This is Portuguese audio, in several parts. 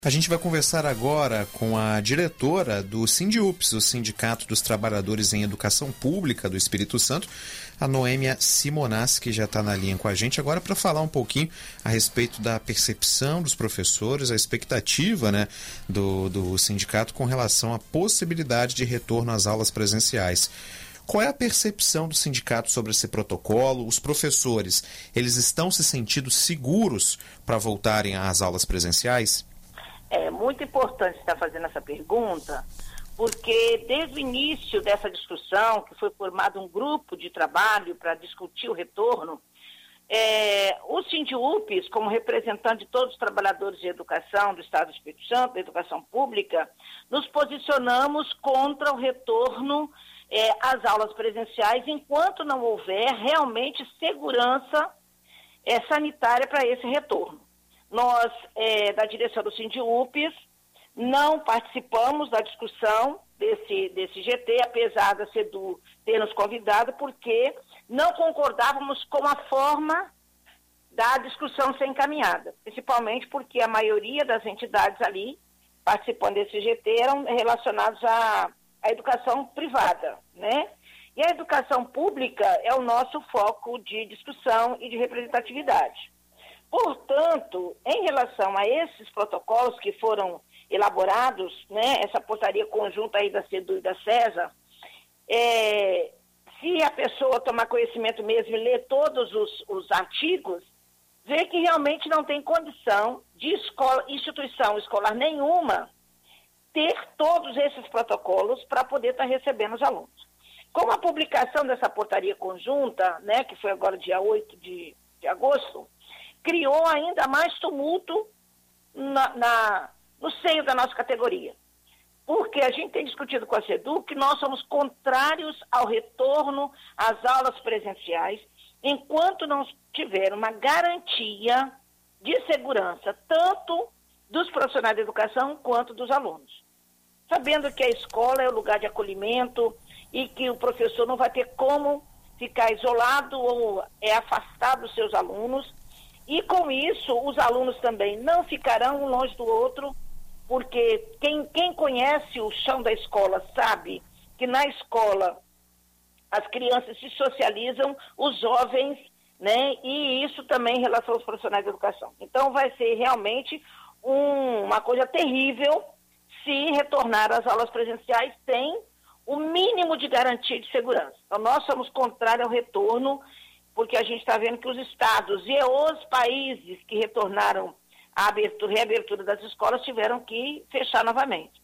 A gente vai conversar agora com a diretora do Sindiups, o Sindicato dos Trabalhadores em Educação Pública do Espírito Santo, a Noêmia Simonassi, que já está na linha com a gente agora para falar um pouquinho a respeito da percepção dos professores, a expectativa, do sindicato com relação à possibilidade de retorno às aulas presenciais. Qual é a percepção do sindicato sobre esse protocolo? Os professores, eles estão se sentindo seguros para voltarem às aulas presenciais? É muito importante estar fazendo essa pergunta, porque desde o início dessa discussão, que foi formado um grupo de trabalho para discutir o retorno, o Sindiups, como representante de todos os trabalhadores de educação do Estado do Espírito Santo, da educação pública, nos posicionamos contra o retorno às aulas presenciais, enquanto não houver realmente segurança sanitária para esse retorno. Nós, da direção do Sindiups, não participamos da discussão desse GT, apesar da CEDU ter nos convidado, porque não concordávamos com a forma da discussão ser encaminhada, principalmente porque a maioria das entidades ali, participando desse GT, eram relacionadas à educação privada, né? E a educação pública é o nosso foco de discussão e de representatividade. Portanto, em relação a esses protocolos que foram elaborados, né, essa portaria conjunta aí da CEDU e da SESA, se a pessoa tomar conhecimento mesmo e ler todos os artigos, vê que realmente não tem condição de instituição escolar nenhuma ter todos esses protocolos para poder estar recebendo os alunos. Com a publicação dessa portaria conjunta, né, que foi agora dia 8 de agosto, criou ainda mais tumulto no seio da nossa categoria. Porque a gente tem discutido com a CEDU que nós somos contrários ao retorno às aulas presenciais, enquanto não tiver uma garantia de segurança, tanto dos profissionais de educação quanto dos alunos. Sabendo que a escola é o lugar de acolhimento e que o professor não vai ter como ficar isolado ou afastado dos seus alunos. E com isso, os alunos também não ficarão um longe do outro, porque quem conhece o chão da escola sabe que na escola as crianças se socializam, os jovens, né? E isso também em relação aos profissionais de educação. Então vai ser realmente uma coisa terrível se retornar às aulas presenciais sem o mínimo de garantia de segurança. Então nós somos contrários ao retorno, porque a gente está vendo que os estados e os países que retornaram à reabertura das escolas tiveram que fechar novamente.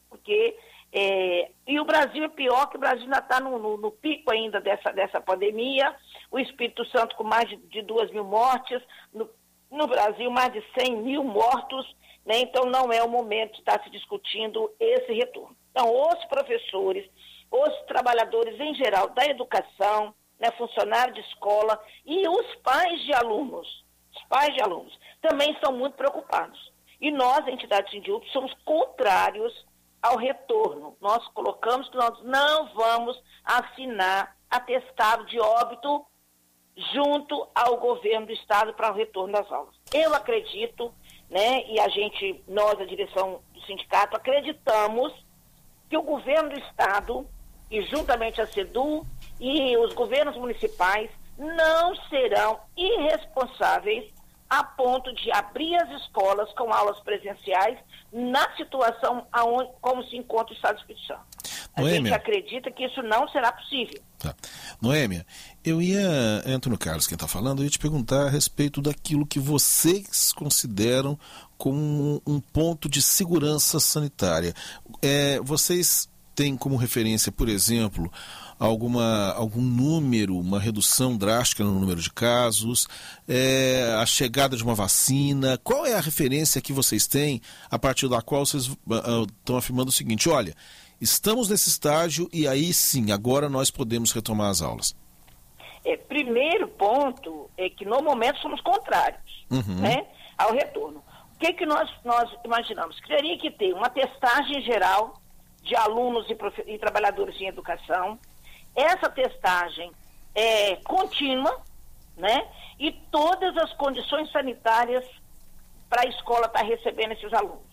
E o Brasil é pior, que o Brasil ainda está no pico ainda dessa pandemia, o Espírito Santo com mais de 2.000 mortes, no Brasil mais de 100.000 mortos, né? Então não é o momento de estar se discutindo esse retorno. Então os professores, os trabalhadores em geral da educação, né, funcionários de escola e os pais de alunos também estão muito preocupados. E nós, entidade Sindiups, somos contrários ao retorno. Nós colocamos que nós não vamos assinar atestado de óbito junto ao governo do estado para o retorno das aulas. Eu acredito, né, e nós, a direção do sindicato, acreditamos que o governo do estado e juntamente a CEDU e os governos municipais não serão irresponsáveis a ponto de abrir as escolas com aulas presenciais na situação como se encontra o Estado do Espírito Santo. A gente acredita que isso não será possível. Tá. Noêmia, Antônio Carlos, quem está falando, eu ia te perguntar a respeito daquilo que vocês consideram como um ponto de segurança sanitária. Vocês têm como referência, por exemplo, algum número, uma redução drástica no número de casos, a chegada de uma vacina? Qual é a referência que vocês têm a partir da qual vocês estão afirmando o seguinte: olha, estamos nesse estágio e aí sim, agora nós podemos retomar as aulas? Primeiro ponto é que no momento somos contrários, né, ao retorno. O que nós imaginamos? Que teria que ter uma testagem geral de alunos e trabalhadores em educação. Essa testagem é contínua, né? E todas as condições sanitárias para a escola estar recebendo esses alunos.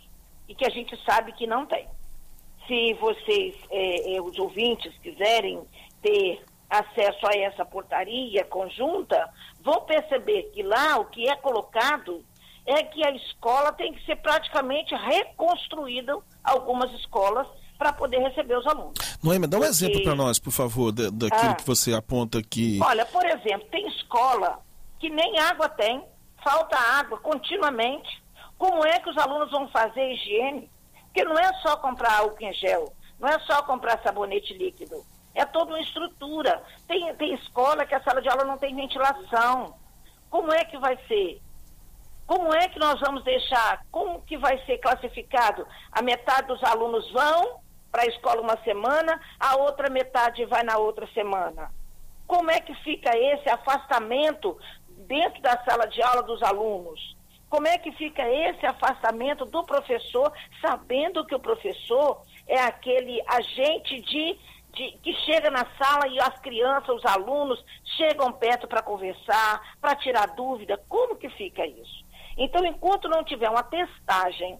e que a gente sabe que não tem. Se vocês, os ouvintes, quiserem ter acesso a essa portaria conjunta, vão perceber que lá o que é colocado é que a escola tem que ser praticamente reconstruída, algumas escolas, para poder receber os alunos. Noêmia, dá um exemplo para nós, por favor, daquilo que você aponta aqui. Olha, por exemplo, tem escola que nem água tem, falta água continuamente. Como é que os alunos vão fazer higiene? Porque não é só comprar álcool em gel, não é só comprar sabonete líquido, é toda uma estrutura. Tem escola que a sala de aula não tem ventilação. Como é que vai ser? Como é que nós vamos deixar? Como que vai ser classificado? A metade dos alunos vão para a escola uma semana, a outra metade vai na outra semana. Como é que fica esse afastamento dentro da sala de aula dos alunos? Como é que fica esse afastamento do professor, sabendo que o professor é aquele agente que chega na sala e as crianças, os alunos, chegam perto para conversar, para tirar dúvida? Como que fica isso? Então, enquanto não tiver uma testagem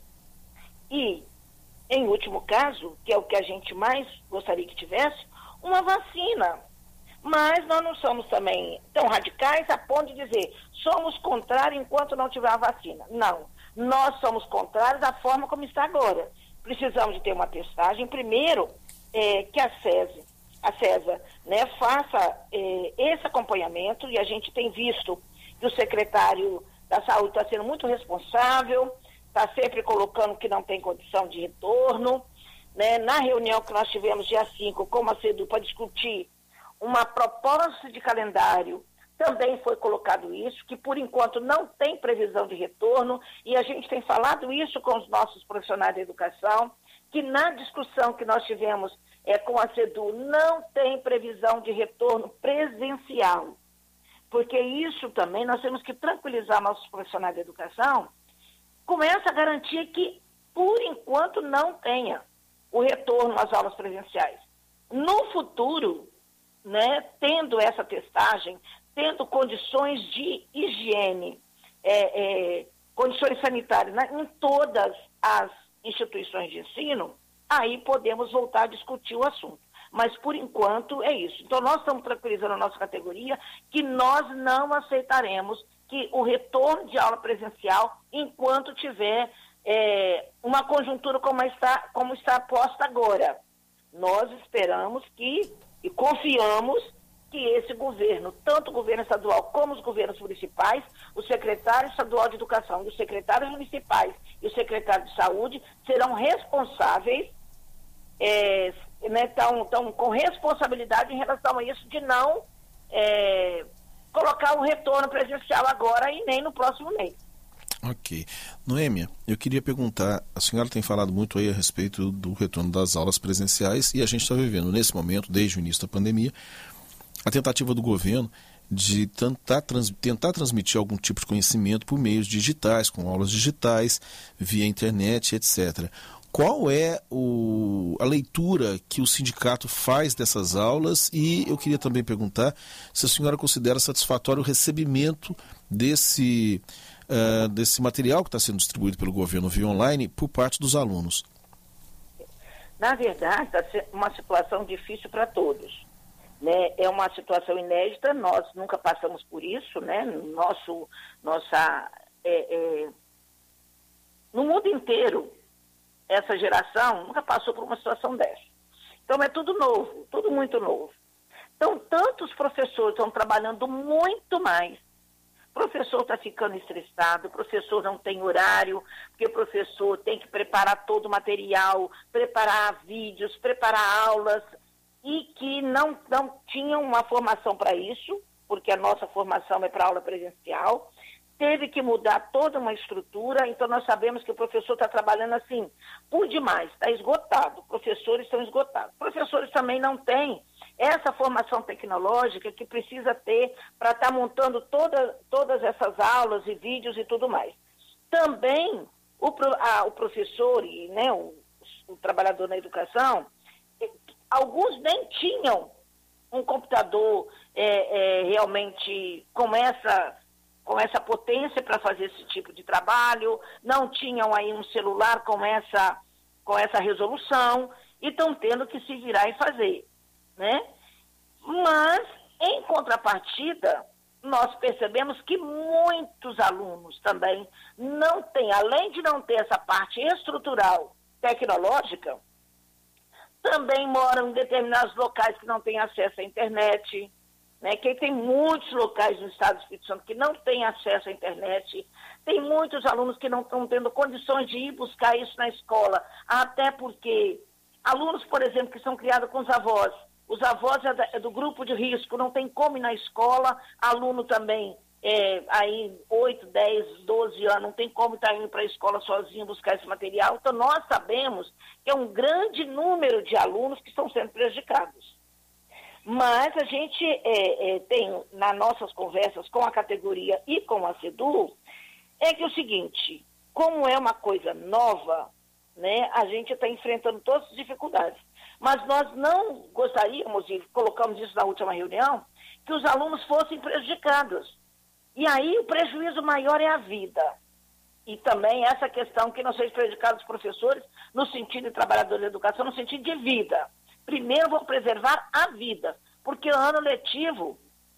e, em último caso, que é o que a gente mais gostaria que tivesse, uma vacina. Mas nós não somos também tão radicais a ponto de dizer somos contrários enquanto não tiver a vacina. Não, nós somos contrários da forma como está agora. Precisamos de ter uma testagem. Primeiro, que a CESA, né, faça esse acompanhamento, e a gente tem visto que o secretário da Saúde está sendo muito responsável, está sempre colocando que não tem condição de retorno, né? Na reunião que nós tivemos dia 5 com a CEDU para discutir uma proposta de calendário, também foi colocado isso, que por enquanto não tem previsão de retorno, e a gente tem falado isso com os nossos profissionais da educação, que na discussão que nós tivemos com a CEDU não tem previsão de retorno presencial. Porque isso também nós temos que tranquilizar nossos profissionais da educação com essa garantia que, por enquanto, não tenha o retorno às aulas presenciais. No futuro, né, tendo essa testagem, tendo condições de higiene, condições sanitárias, né, em todas as instituições de ensino, aí podemos voltar a discutir o assunto. Mas, por enquanto, é isso. Então, nós estamos tranquilizando a nossa categoria que nós não aceitaremos que o retorno de aula presencial enquanto tiver uma conjuntura como está posta agora. Nós esperamos e confiamos que esse governo, tanto o governo estadual como os governos municipais, o secretário estadual de educação e os secretários municipais e o secretário de saúde serão responsáveis, estão com responsabilidade em relação a isso de não colocar um retorno presencial agora e nem no próximo mês. Ok. Noêmia, eu queria perguntar, a senhora tem falado muito aí a respeito do retorno das aulas presenciais e a gente está vivendo nesse momento, desde o início da pandemia, a tentativa do governo de tentar transmitir algum tipo de conhecimento por meios digitais, com aulas digitais, via internet, etc. Qual é a leitura que o sindicato faz dessas aulas? E eu queria também perguntar se a senhora considera satisfatório o recebimento desse material que está sendo distribuído pelo governo via online por parte dos alunos. Na verdade, está uma situação difícil para todos. Né? É uma situação inédita, nós nunca passamos por isso, né? No mundo inteiro, essa geração nunca passou por uma situação dessa. Então é tudo novo, tudo muito novo. Então, tantos professores estão trabalhando muito mais. O professor está ficando estressado, o professor não tem horário, porque o professor tem que preparar todo o material, preparar vídeos, preparar aulas, e que não tinham uma formação para isso, porque a nossa formação é para aula presencial. Teve que mudar toda uma estrutura, então nós sabemos que o professor está trabalhando assim, por demais, está esgotado, professores estão esgotados. Professores também não têm essa formação tecnológica que precisa ter para estar montando todas essas aulas e vídeos e tudo mais. Também o professor e, né, o trabalhador na educação, alguns nem tinham um computador realmente com essa essa potência para fazer esse tipo de trabalho, não tinham aí um celular com essa resolução e estão tendo que se virar e fazer, né? Mas, em contrapartida, nós percebemos que muitos alunos também não têm, além de não ter essa parte estrutural tecnológica, também moram em determinados locais que não têm acesso à internet, né? Que tem muitos locais no estado do Espírito Santo que não têm acesso à internet, tem muitos alunos que não estão tendo condições de ir buscar isso na escola, até porque alunos, por exemplo, que são criados com os avós é do grupo de risco, não tem como ir na escola, aluno também, aí 8, 10, 12 anos, não tem como estar indo para a escola sozinho buscar esse material. Então, nós sabemos que é um grande número de alunos que estão sendo prejudicados. Mas a gente tem, nas nossas conversas com a categoria e com a SEDU, é que é o seguinte, como é uma coisa nova, né, a gente está enfrentando todas as dificuldades. Mas nós não gostaríamos, e colocamos isso na última reunião, que os alunos fossem prejudicados. E aí o prejuízo maior é a vida. E também essa questão que não sejam prejudicados os professores no sentido de trabalhadores da educação, no sentido de vida. Primeiro vamos preservar a vida, porque o ano letivo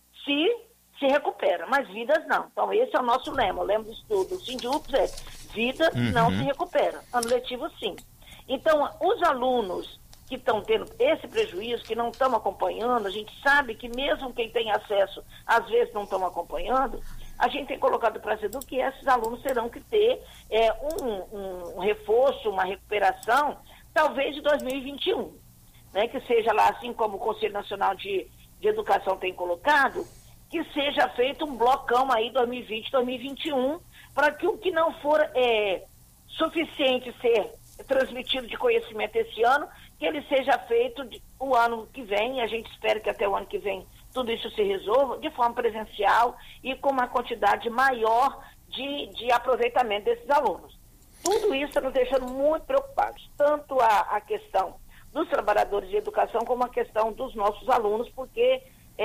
se recupera, mas vidas não. Então esse é o nosso lema. O lema do SINDIUPS é vida não se recupera. Ano letivo sim. Então os alunos que estão tendo esse prejuízo, que não estão acompanhando, a gente sabe que mesmo quem tem acesso, às vezes não estão acompanhando, a gente tem colocado para a SEDU que esses alunos terão que ter um reforço, uma recuperação, talvez de 2021, né? Que seja lá, assim como o Conselho Nacional de Educação tem colocado, que seja feito um blocão aí 2020, 2021, para que o que não for suficiente ser transmitido de conhecimento esse ano, que ele seja feito o ano que vem, e a gente espera que até o ano que vem tudo isso se resolva de forma presencial e com uma quantidade maior de aproveitamento desses alunos. Tudo isso está nos deixando muito preocupados, tanto a questão dos trabalhadores de educação como a questão dos nossos alunos, porque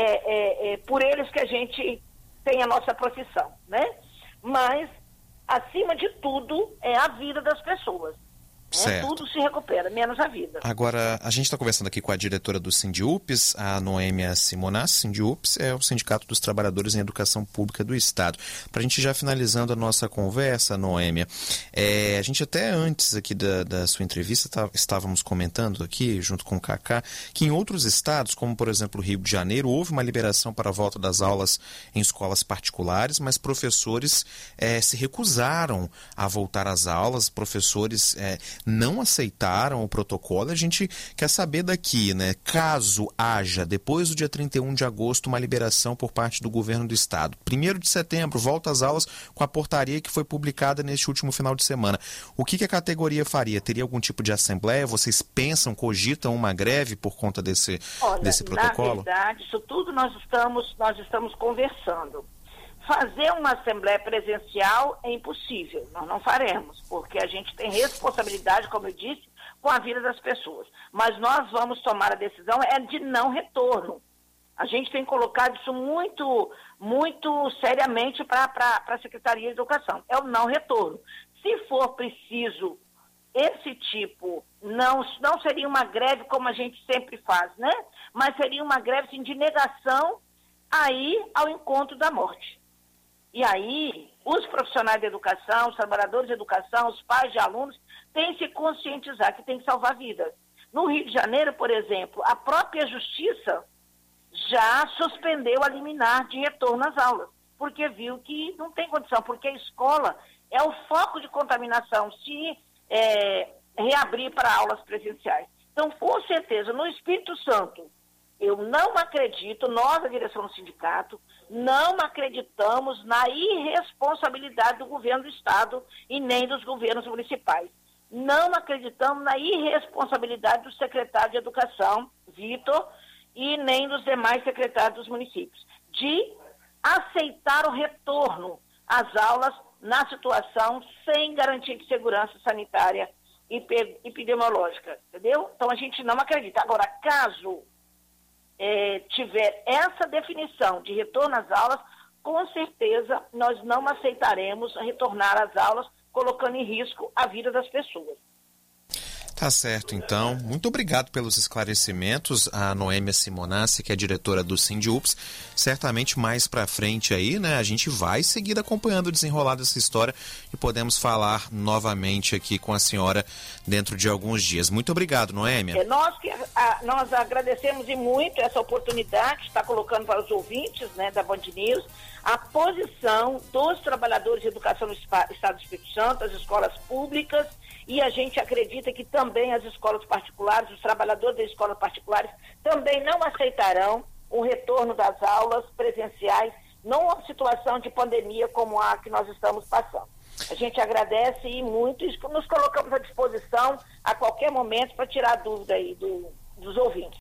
é por eles que a gente tem a nossa profissão, né? Mas, acima de tudo, é a vida das pessoas. Tudo se recupera, menos a vida. Agora, a gente está conversando aqui com a diretora do SINDIUPS, a Noêmia Simonas. SINDIUPS é o Sindicato dos Trabalhadores em Educação Pública do Estado. Para a gente já finalizando a nossa conversa, Noêmia, a gente até antes aqui da sua entrevista estávamos comentando aqui, junto com o Cacá, que em outros estados, como por exemplo o Rio de Janeiro, houve uma liberação para a volta das aulas em escolas particulares, mas professores se recusaram a voltar às aulas, professores não aceitaram o protocolo. A gente quer saber daqui, né? Caso haja, depois do dia 31 de agosto, uma liberação por parte do governo do estado. 1º de setembro, volta às aulas com a portaria que foi publicada neste último final de semana. O que a categoria faria? Teria algum tipo de assembleia? Vocês pensam, cogitam uma greve por conta desse protocolo? Na verdade, isso tudo nós estamos conversando. Fazer uma assembleia presencial é impossível, nós não faremos, porque a gente tem responsabilidade, como eu disse, com a vida das pessoas. Mas nós vamos tomar a decisão de não retorno. A gente tem colocado isso muito, muito seriamente para a Secretaria de Educação. É o não retorno. Se for preciso esse tipo, não seria uma greve como a gente sempre faz, né? Mas seria uma greve assim, de negação aí ao encontro da morte. E aí, os profissionais de educação, os trabalhadores de educação, os pais de alunos, têm que se conscientizar que tem que salvar vidas. No Rio de Janeiro, por exemplo, a própria Justiça já suspendeu a liminar de retorno às aulas, porque viu que não tem condição, porque a escola é o foco de contaminação se reabrir para aulas presenciais. Então, com certeza, no Espírito Santo, eu não acredito, nós, a direção do sindicato, não acreditamos na irresponsabilidade do governo do Estado e nem dos governos municipais. Não acreditamos na irresponsabilidade do secretário de Educação, Vitor, e nem dos demais secretários dos municípios, de aceitar o retorno às aulas na situação sem garantia de segurança sanitária e epidemiológica, entendeu? Então, a gente não acredita. Agora, caso tiver essa definição de retorno às aulas, com certeza nós não aceitaremos retornar às aulas colocando em risco a vida das pessoas. Tá certo, então. Muito obrigado pelos esclarecimentos. A Noêmia Simonassi, que é diretora do SINDIUPS. Certamente mais para frente aí, né, a gente vai seguir acompanhando o desenrolar dessa história e podemos falar novamente aqui com a senhora dentro de alguns dias. Muito obrigado, Noêmia. Nós agradecemos e muito essa oportunidade de estar colocando para os ouvintes, né, da Band News a posição dos trabalhadores de educação no Estado do Espírito Santo, as escolas públicas. E a gente acredita que também as escolas particulares, os trabalhadores das escolas particulares, também não aceitarão o retorno das aulas presenciais numa situação de pandemia como a que nós estamos passando. A gente agradece e muito e nos colocamos à disposição a qualquer momento para tirar dúvida aí dos ouvintes.